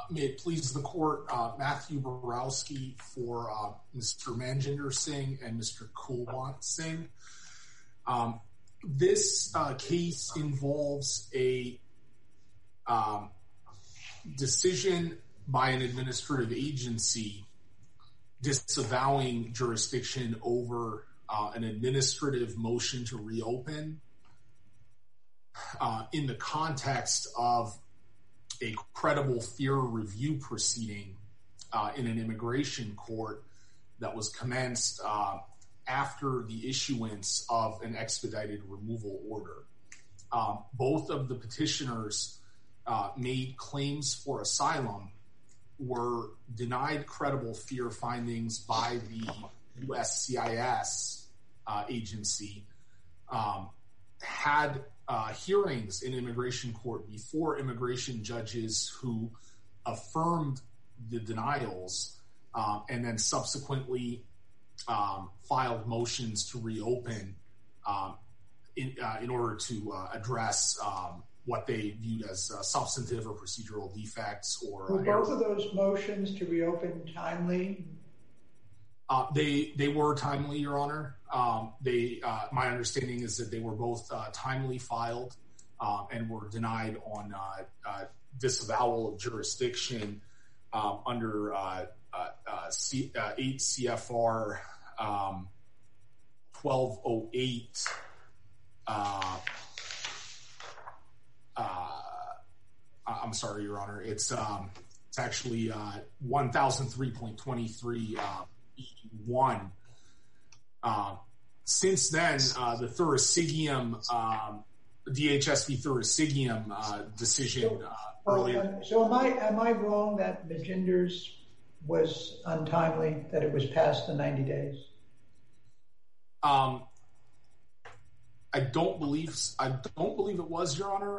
May it please the court, Matthew Borowski for Mr. Manjinder Singh and Mr. Kulwant Singh. This case involves a decision by an administrative agency disavowing jurisdiction over an administrative motion to reopen in the context of a credible fear review proceeding in an immigration court that was commenced after the issuance of an expedited removal order. Both of the petitioners made claims for asylum, were denied credible fear findings by the USCIS agency, had hearings in immigration court before immigration judges who affirmed the denials, and then subsequently filed motions to reopen in order to address what they viewed as substantive or procedural defects. Were both of those motions to reopen timely? They were timely, Your Honor. My understanding is that they were both timely filed and were denied on disavowal of jurisdiction under 8 CFR 1208. I'm sorry, Your Honor. It's actually 1003.23 E1. Since then, the Thurisigium, DHS v. Thurisigium decision earlier. So am I wrong that Majinder's was untimely, that it was past the 90 days? I don't believe it was, Your Honor.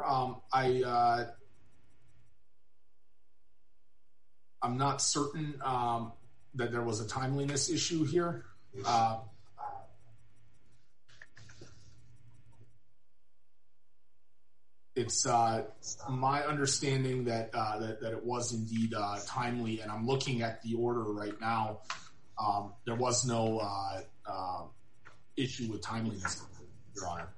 I'm not certain that there was a timeliness issue here. It's my understanding that it was indeed timely, and I'm looking at the order right now. There was no issue with timeliness, Your Honor.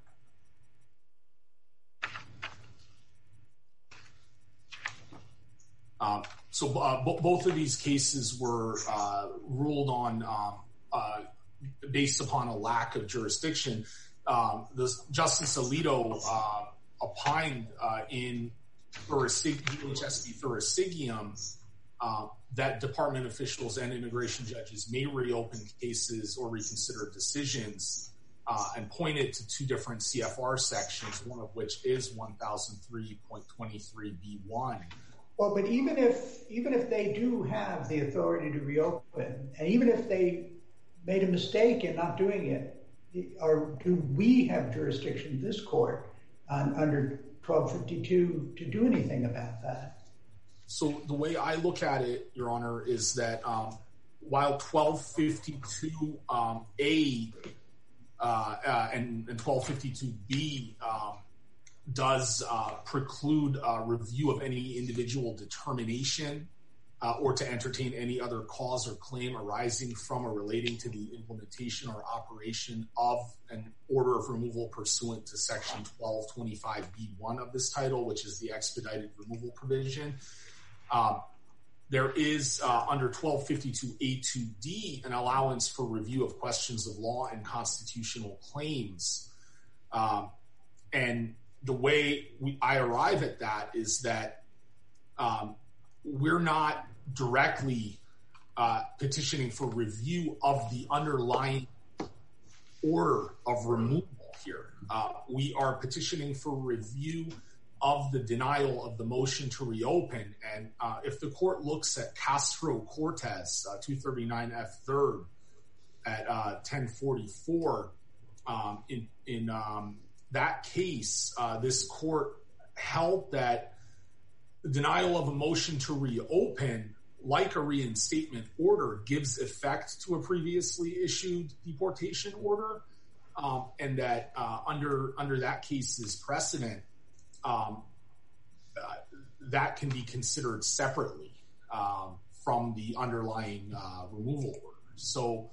So both of these cases were ruled on based upon a lack of jurisdiction. Justice Alito opined in DHS v. Thurisigium that department officials and immigration judges may reopen cases or reconsider decisions, and pointed to two different CFR sections, one of which is 1003.23B1. Well, but even if they do have the authority to reopen, and even if they made a mistake in not doing it, or do we have jurisdiction, this court, under 1252 to do anything about that? So the way I look at it, Your Honor, is that while 1252A and 1252B does preclude review of any individual determination or to entertain any other cause or claim arising from or relating to the implementation or operation of an order of removal pursuant to Section 1225B1 of this title, which is the expedited removal provision. There is, under 1252A2D, an allowance for review of questions of law and constitutional claims. And the way I arrive at that is that we're not directly petitioning for review of the underlying order of removal here. We are petitioning for review of the denial of the motion to reopen. And if the court looks at Castro-Cortez, 239 F. 3rd at 1044, in that case, this court held that the denial of a motion to reopen, like a reinstatement order, gives effect to a previously issued deportation order, and that under that case's precedent, that can be considered separately. from the underlying removal order. So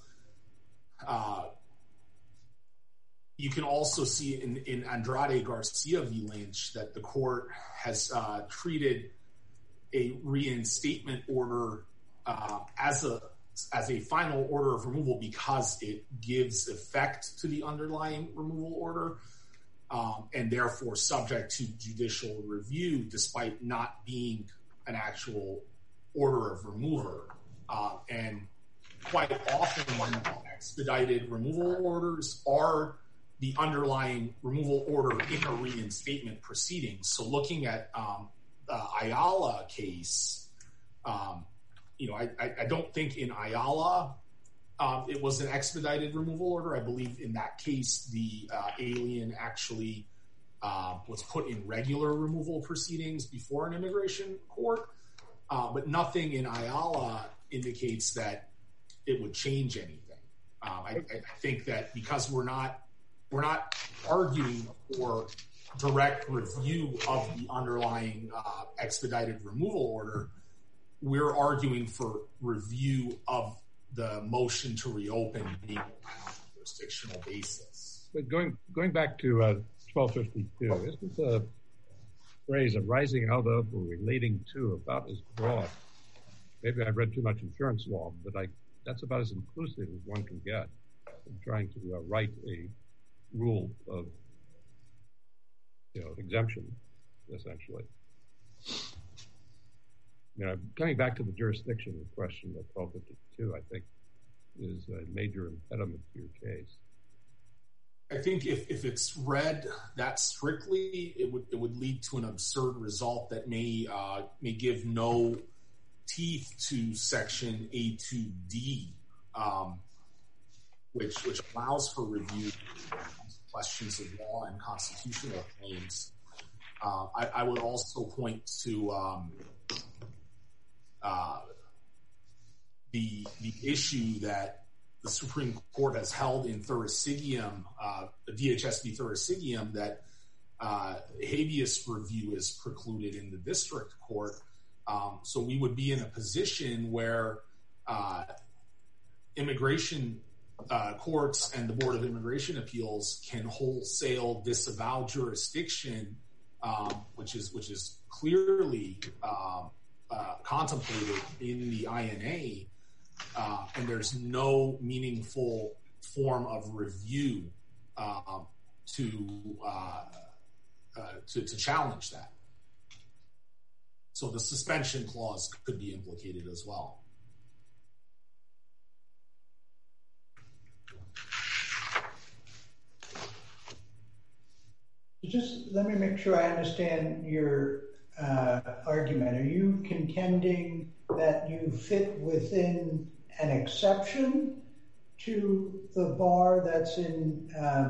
you can also see in Andrade Garcia v. Lynch that the court has treated a reinstatement order as a final order of removal because it gives effect to the underlying removal order, and therefore subject to judicial review despite not being an actual order of removal. And quite often expedited removal orders are the underlying removal order in a reinstatement proceeding. So looking at the Ayala case, I don't think in Ayala it was an expedited removal order. I believe in that case the alien actually was put in regular removal proceedings before an immigration court, but nothing in Ayala indicates that it would change anything. I think that because we're not arguing for direct review of the underlying expedited removal order, we're arguing for review of the motion to reopen being on a jurisdictional basis. But going back to 1252, isn't the phrase arising out of or relating to about as broad? Maybe I've read too much insurance law, but that's about as inclusive as one can get in trying to write a rule of exemption, essentially. Coming back to the jurisdiction question of 1252, I think is a major impediment to your case. I think if it's read that strictly, it would lead to an absurd result that may give no teeth to Section A2D, which allows for review of questions of law and constitutional claims. I would also point to the issue that the Supreme Court has held in Thurisigium, DHS v. Thurisigium, that habeas review is precluded in the district court. So we would be in a position where immigration courts and the Board of Immigration Appeals can wholesale disavow jurisdiction, which is clearly contemplated in the INA, and there's no meaningful form of review to challenge that. So the suspension clause could be implicated as well. Just let me make sure I understand your argument. Are you contending that you fit within an exception to the bar that's in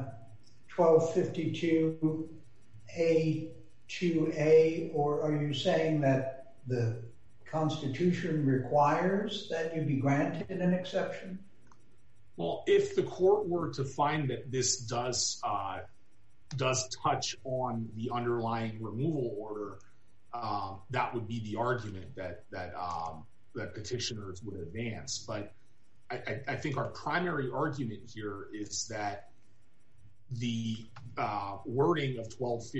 1252A2A, or are you saying that the Constitution requires that you be granted an exception? Well, if the court were to find that this does touch on the underlying removal order, that would be the argument that petitioners would advance. But I think our primary argument here is that the wording of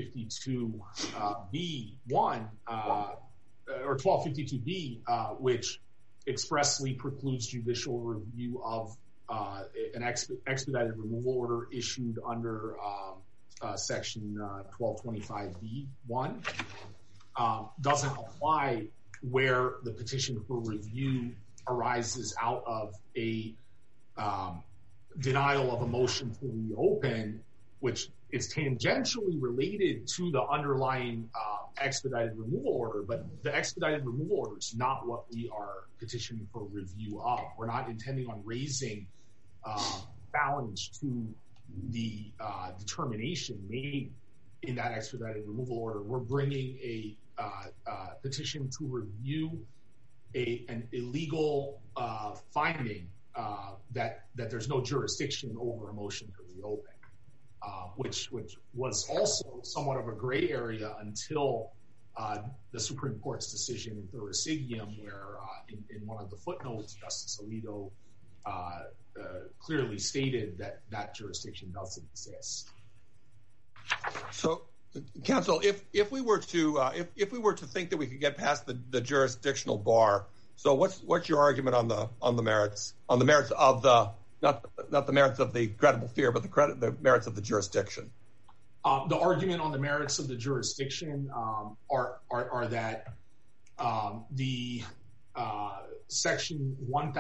1252B1 or 1252B, which expressly precludes judicial review of an expedited removal order issued under Section 1225B1, doesn't apply where the petition for review arises out of a denial of a motion to reopen, which is tangentially related to the underlying expedited removal order, but the expedited removal order is not what we are petitioning for review of. We're not intending on raising challenge to the determination made in that expedited removal order. We're bringing a petition to review an illegal finding that there's no jurisdiction over a motion to reopen, which was also somewhat of a gray area until the Supreme Court's decision in Thurisigium, where in one of the footnotes, Justice Alito clearly stated that jurisdiction doesn't exist. So, counsel, if we were to think that we could get past the jurisdictional bar, so what's your argument on the merits of the not the merits of the credible fear, but the merits of the jurisdiction? The argument on the merits of the jurisdiction are that the Section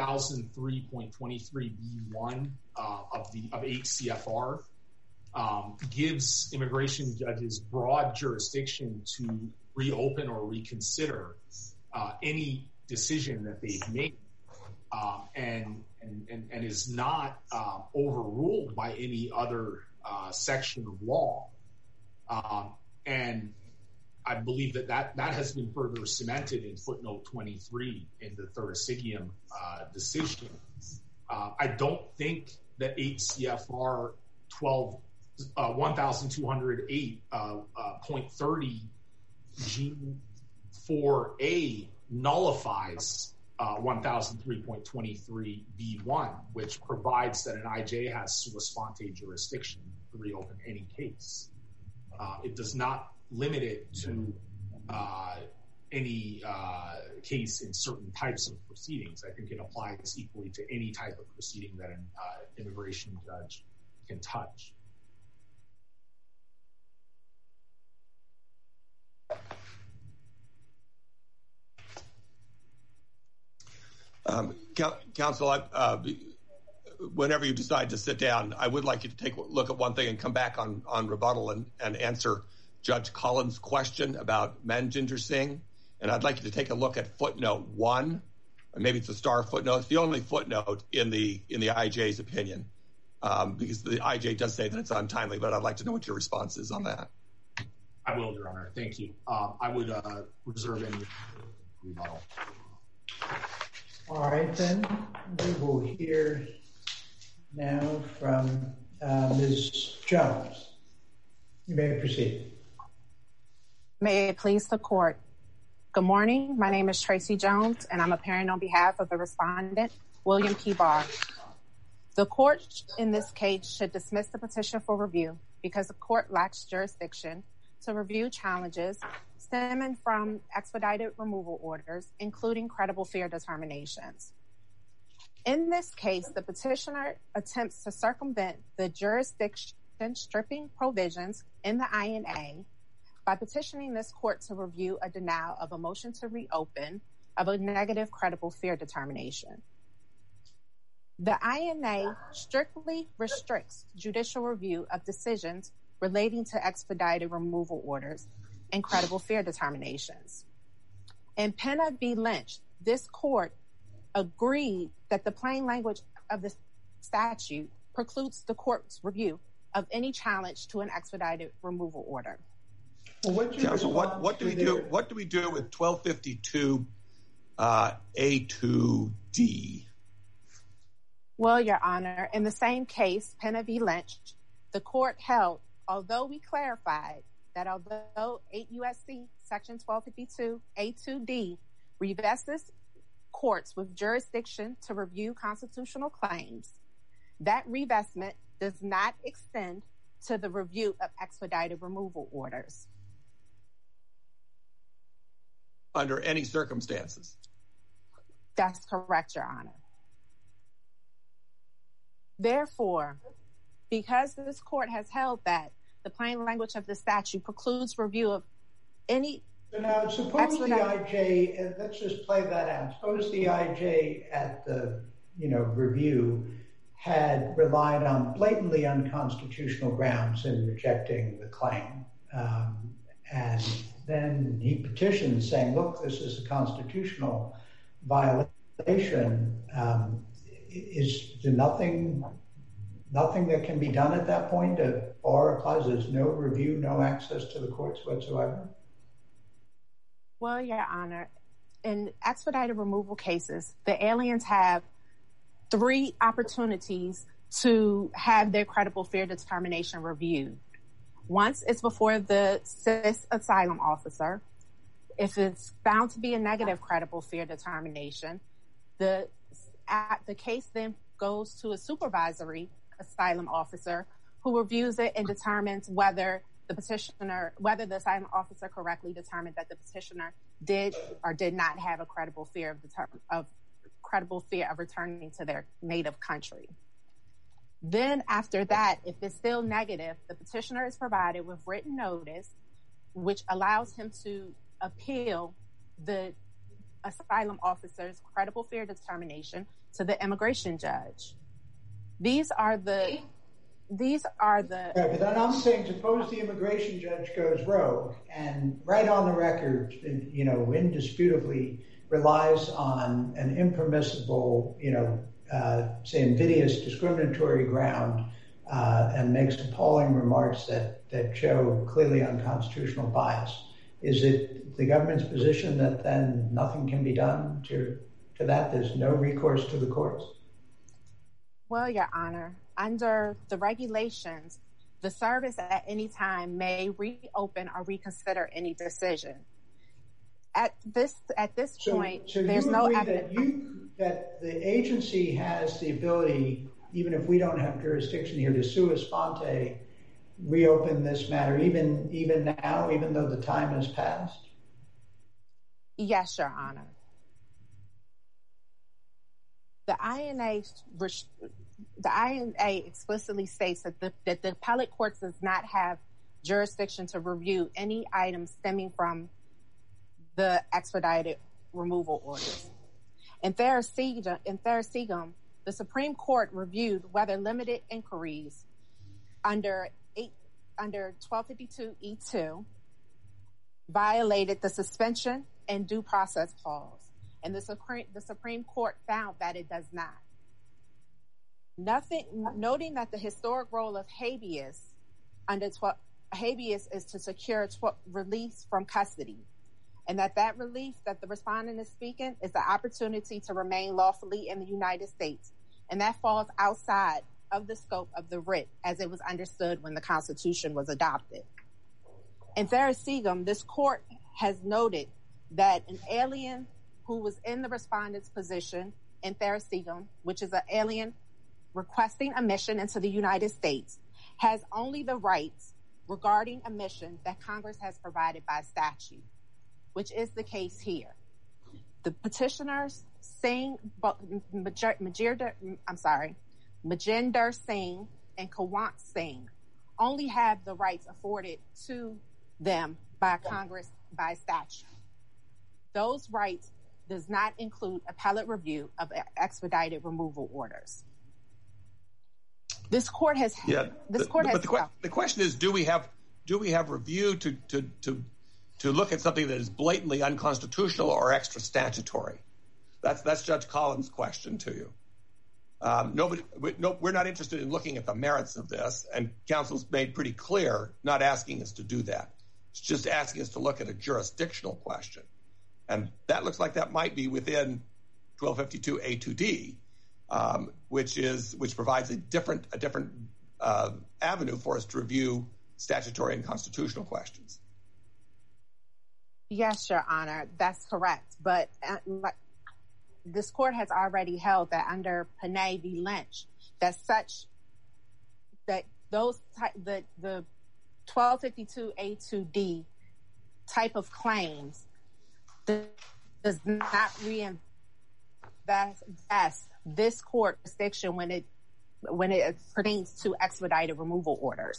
1003.23b1 of 8 CFR gives immigration judges broad jurisdiction to reopen or reconsider any decision that they've made, and is not overruled by any other section of law. And I believe that has been further cemented in footnote 23 in the Thurisigium decision. I don't think that 8 CFR 1208.30 G4A nullifies 1003.23b1, which provides that an IJ has sua sponte jurisdiction to reopen any case. It does not limit it to any case in certain types of proceedings. I think it applies equally to any type of proceeding that an immigration judge can touch. Counsel, whenever you decide to sit down, I would like you to take a look at one thing and come back on rebuttal and answer Judge Collins' question about Manjinder Singh. And I'd like you to take a look at footnote 1, or maybe it's a star footnote. It's the only footnote in the IJ's opinion, because the IJ does say that it's untimely, but I'd like to know what your response is on that. I will, Your Honor. Thank you. I would reserve any rebuttal. All right, then. We will hear now from Ms. Jones. You may proceed. May it please the court. Good morning. My name is Tracy Jones, and I'm appearing on behalf of the respondent, William P. Barr. The court in this case should dismiss the petition for review because the court lacks jurisdiction to review challenges stemming from expedited removal orders, including credible fear determinations. In this case, the petitioner attempts to circumvent the jurisdiction stripping provisions in the INA by petitioning this court to review a denial of a motion to reopen of a negative credible fear determination. The INA strictly restricts judicial review of decisions relating to expedited removal orders and credible fear determinations. In Pena v. Lynch, this court agreed that the plain language of the statute precludes the court's review of any challenge to an expedited removal order. Well, Counsel, what do we do with 1252 A2D? Well, Your Honor, in the same case, Pena v. Lynch, the court held, although we clarified that although 8 U.S.C. Section 1252 A2D revests courts with jurisdiction to review constitutional claims, that revestment does not extend to the review of expedited removal orders. Under any circumstances? That's correct, Your Honor. Therefore, because this court has held that the plain language of the statute precludes review of any... So now, suppose the IJ, let's just play that out. Suppose the IJ at the, review had relied on blatantly unconstitutional grounds in rejecting the claim. And then he petitioned saying, look, this is a constitutional violation. Is there nothing that can be done at that point? A bar applies, there's no review, no access to the courts whatsoever? Well, Your Honor, in expedited removal cases, the aliens have 3 opportunities to have their credible fear determination reviewed. Once it's before the CIS asylum officer, If it's found to be a negative credible fear determination, the case then goes to a supervisory asylum officer who reviews it and determines whether the asylum officer correctly determined that the petitioner did or did not have a credible fear of returning to their native country. Then after that, if it's still negative, the petitioner is provided with written notice, which allows him to appeal the asylum officer's credible fear determination to the immigration judge. These are the. Yeah, but then I'm saying, suppose the immigration judge goes rogue and right on the record, indisputably relies on an impermissible, say invidious discriminatory ground, and makes appalling remarks that show clearly unconstitutional bias. Is it the government's position that then nothing can be done to that? There's no recourse to the courts? Well, Your Honor, under the regulations, the service at any time may reopen or reconsider any decision. At this point, there's no evidence that the agency has the ability, even if we don't have jurisdiction here, to sua sponte reopen this matter, even now, even though the time has passed? Yes, Your Honor. The INA explicitly states that the appellate court does not have jurisdiction to review any items stemming from the expedited removal orders. In Therasigum, the Supreme Court reviewed whether limited inquiries under 1252E2 violated the suspension and due process clause, and the Supreme Court found that it does not. Noting that the historic role of habeas is to secure release from custody, and that relief that the respondent is speaking is the opportunity to remain lawfully in the United States, and that falls outside of the scope of the writ as it was understood when the Constitution was adopted. In Therasigum, this court has noted that an alien who was in the respondent's position in Therasigum, which is an alien requesting admission into the United States, has only the rights regarding admission that Congress has provided by statute, which is the case here. The petitioners, Majinder Singh and Kawant Singh, only have the rights afforded to them by Congress by statute. Those rights does not include appellate review of expedited removal orders. This court has. The question is, do we have review to look at something that is blatantly unconstitutional or extra statutory? That's Judge Collins' question to you. We're not interested in looking at the merits of this, and counsel's made pretty clear not asking us to do that. It's just asking us to look at a jurisdictional question, and that looks like that might be within 1252A2D, which provides a different avenue for us to review statutory and constitutional questions. Yes, Your Honor, that's correct. But this court has already held that under Panay v. Lynch, the 1252A2D type of claims does not reinvest this court jurisdiction when it pertains to expedited removal orders.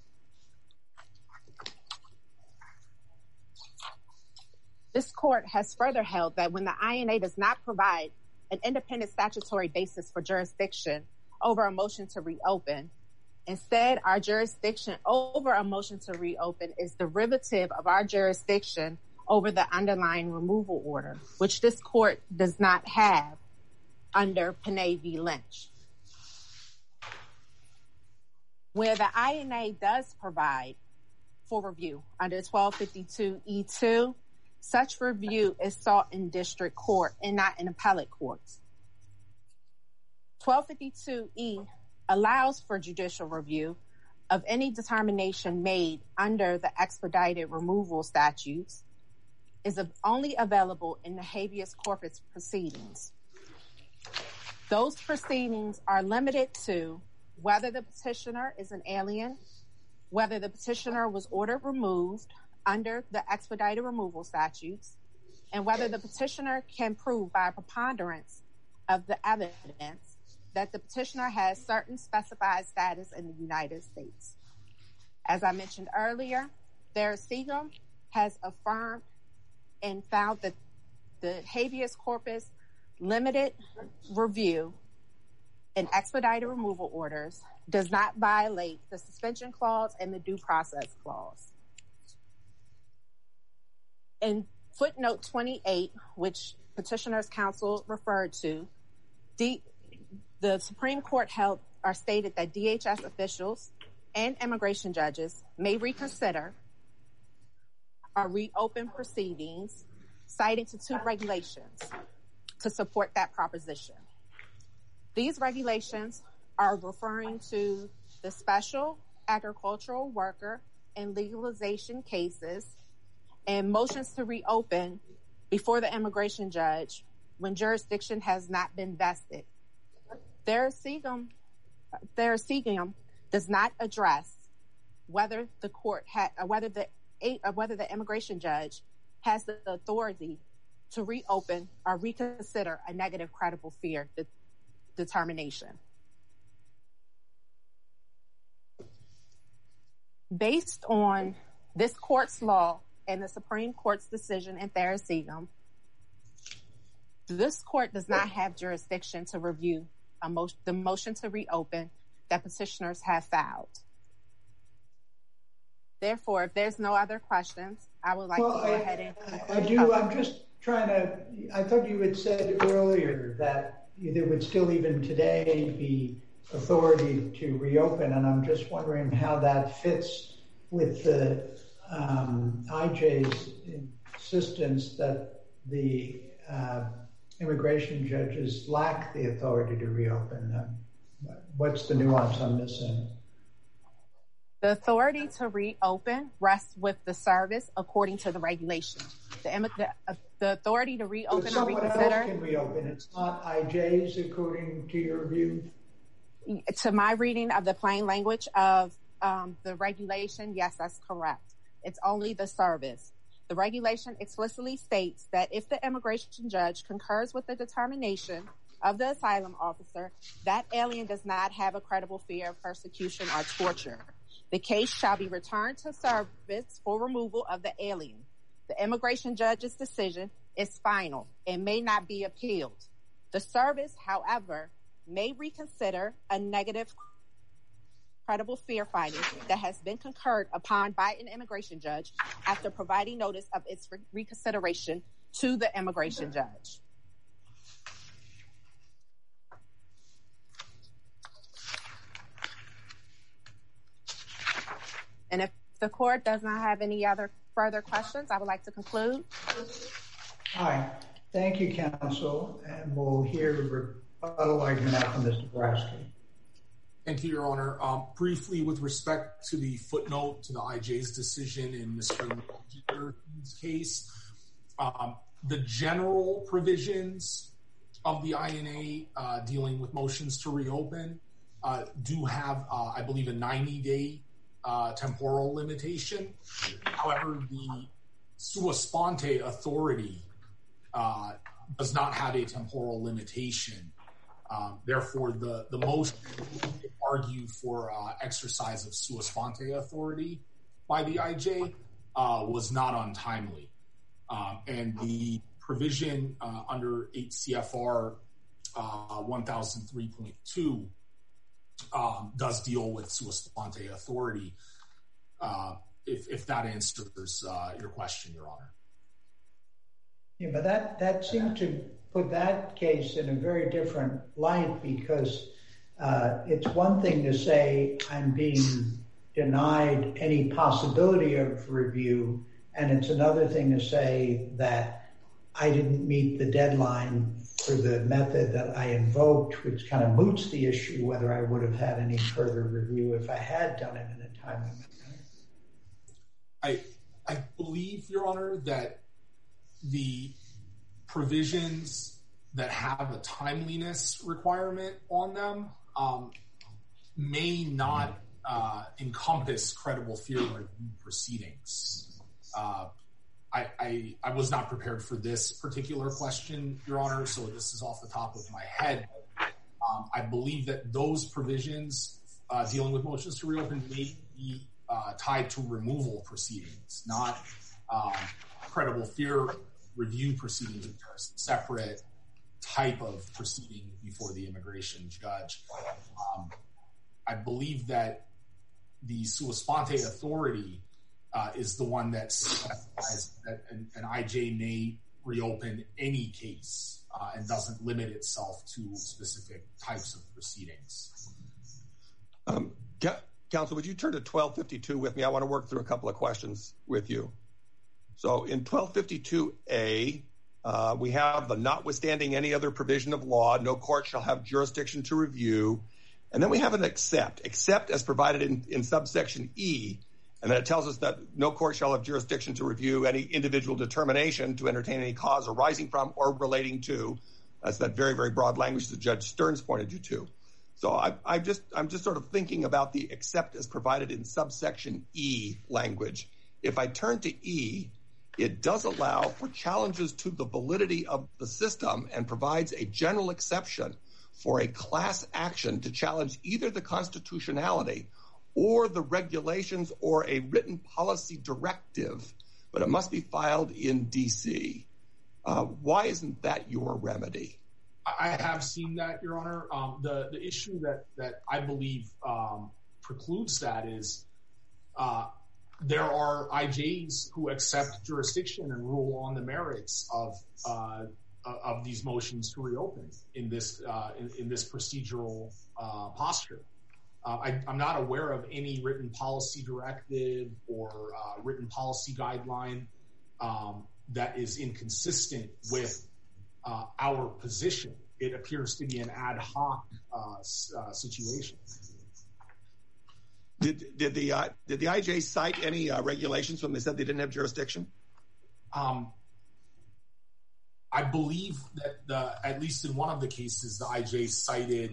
This court has further held that when the INA does not provide an independent statutory basis for jurisdiction over a motion to reopen, instead our jurisdiction over a motion to reopen is derivative of our jurisdiction over the underlying removal order, which this court does not have under Panay v. Lynch. Where the INA does provide for review under 1252E2, such review is sought in district court and not in appellate courts. 1252E allows for judicial review of any determination made under the expedited removal statutes is only available in the habeas corpus proceedings. Those proceedings are limited to whether the petitioner is an alien, whether the petitioner was ordered removed under the expedited removal statutes, and whether the petitioner can prove by a preponderance of the evidence that the petitioner has certain specified status in the United States. As I mentioned earlier, Theraseegum has affirmed and found that the habeas corpus limited review in expedited removal orders does not violate the suspension clause and the due process clause. In footnote 28, which Petitioner's Counsel referred to, the Supreme Court held or stated that DHS officials and immigration judges may reconsider or reopen proceedings, citing to two regulations to support that proposition. These regulations are referring to the special agricultural worker and legalization cases and motions to reopen before the immigration judge when jurisdiction has not been vested. Theraseegum does not address whether the court whether the immigration judge has the authority to reopen or reconsider a negative credible fear determination. Based on this court's law and the Supreme Court's decision in Theraseegum, this court does not have jurisdiction to review the motion to reopen that petitioners have filed. Therefore, if there's no other questions, I would like to go ahead and I do. I'm just trying to, I thought you had said earlier that there would still even today be authority to reopen, and I'm just wondering how that fits with the IJ's insistence that the immigration judges lack the authority to reopen. What's the nuance I'm missing? The authority to reopen rests with the service according to the regulation. The authority to reopen or reconsider. Someone else can reopen. It's not IJ's according to your view? To my reading of the plain language of the regulation, yes, that's correct. It's only the service. The regulation explicitly states that if the immigration judge concurs with the determination of the asylum officer, that alien does not have a credible fear of persecution or torture. The case shall be returned to service for removal of the alien. The immigration judge's decision is final and may not be appealed. The service, however, may reconsider a negative credible fear finding that has been concurred upon by an immigration judge after providing notice of its reconsideration to the immigration judge. And if the court does not have any other further questions, I would like to conclude. All right. Thank you, counsel. And we'll hear a rebuttal argument out from Mr. Brasky. Thank you, Your Honor. Briefly, with respect to the footnote to the IJ's decision in Mr. Jeter's case, the general provisions of the INA dealing with motions to reopen do have, I believe, a 90-day temporal limitation. However, the sua sponte authority does not have a temporal limitation. Therefore, the motion argued for exercise of sua sponte authority by the IJ was not untimely. And the provision under 8 CFR 1003.2 does deal with sua sponte authority, if that answers your question, Your Honor. Yeah, but that seemed to put that case in a very different light, because it's one thing to say I'm being denied any possibility of review, and it's another thing to say that I didn't meet the deadline for the method that I invoked, which kind of moots the issue whether I would have had any further review if I had done it in a timely manner. I believe, Your Honor, that the provisions that have a timeliness requirement on them may not encompass credible fear review proceedings. I was not prepared for this particular question, Your Honor, so this is off the top of my head. I believe that those provisions dealing with motions to reopen may be tied to removal proceedings, not credible fear review proceedings, which are a separate type of proceeding before the immigration judge. I believe that the sua sponte authority is the one that specifies that an IJ may reopen any case and doesn't limit itself to specific types of proceedings. Counsel, would you turn to 1252 with me? I want to work through a couple of questions with you. So in 1252A, we have the notwithstanding any other provision of law, no court shall have jurisdiction to review. And then we have an except as provided in subsection E. And then it tells us that no court shall have jurisdiction to review any individual determination to entertain any cause arising from or relating to. That's that very, very broad language that Judge Stearns pointed you to. So I'm just sort of thinking about the except as provided in subsection E language. If I turn to E, it does allow for challenges to the validity of the system and provides a general exception for a class action to challenge either the constitutionality or the regulations or a written policy directive, but it must be filed in D.C. Why isn't that your remedy? I have seen that, Your Honor. The issue that I believe precludes that is there are IJs who accept jurisdiction and rule on the merits of these motions to reopen in this procedural posture. I'm not aware of any written policy directive or written policy guideline that is inconsistent with our position. It appears to be an ad hoc situation. Did the IJ cite any regulations when they said they didn't have jurisdiction? I believe that at least in one of the cases, the IJ cited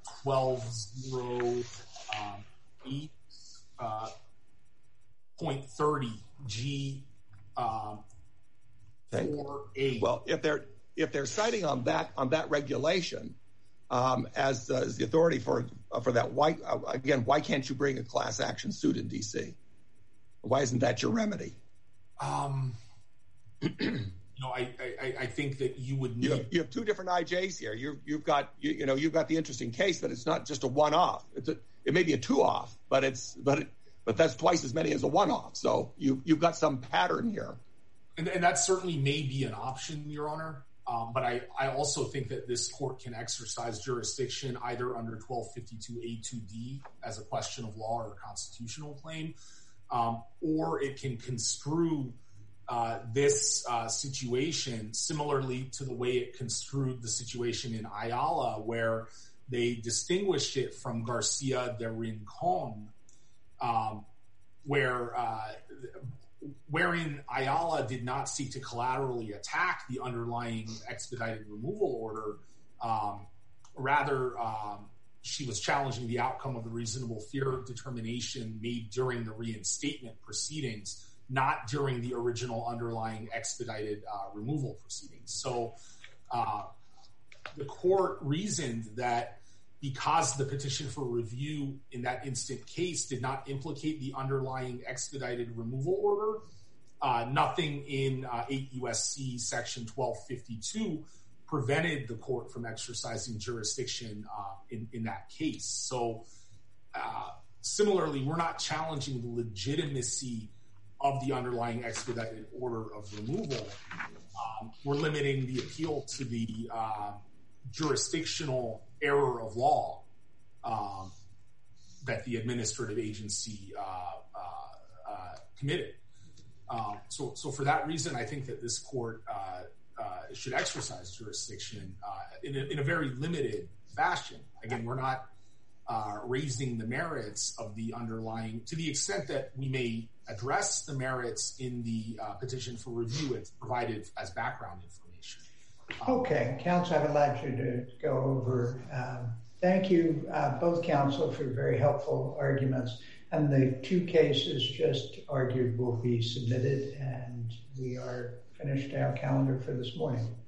1208.30 G 4A. Well, if they're citing on that regulation as the authority for that, why can't you bring a class action suit in D.C.? Why isn't that your remedy? I think that you would need. You have two different IJs here. You've got the interesting case that it's not just a one-off. It may be a two-off, but that's twice as many as a one-off. So you've got some pattern here. And that certainly may be an option, Your Honor. But I also think that this court can exercise jurisdiction either under 1252A2D as a question of law or a constitutional claim, or it can construe this situation similarly to the way it construed the situation in Ayala, where they distinguished it from Garcia de Rincon, wherein Ayala did not seek to collaterally attack the underlying expedited removal order. Rather, she was challenging the outcome of the reasonable fear determination made during the reinstatement proceedings, not during the original underlying expedited removal proceedings. So the court reasoned that because the petition for review in that instant case did not implicate the underlying expedited removal order, nothing in 8 U.S.C. section 1252 prevented the court from exercising jurisdiction in that case. So similarly, we're not challenging the legitimacy of the underlying expedited order of removal. We're limiting the appeal to the jurisdictional error of law that the administrative agency committed. So for that reason, I think that this court should exercise jurisdiction in a very limited fashion. Again, we're not raising the merits of the underlying, to the extent that we may address the merits in the petition for review, it's provided as background information. Okay, counsel, I've allowed you to go over. Thank you, both counsel, for very helpful arguments. And the two cases just argued will be submitted, and we are finished our calendar for this morning.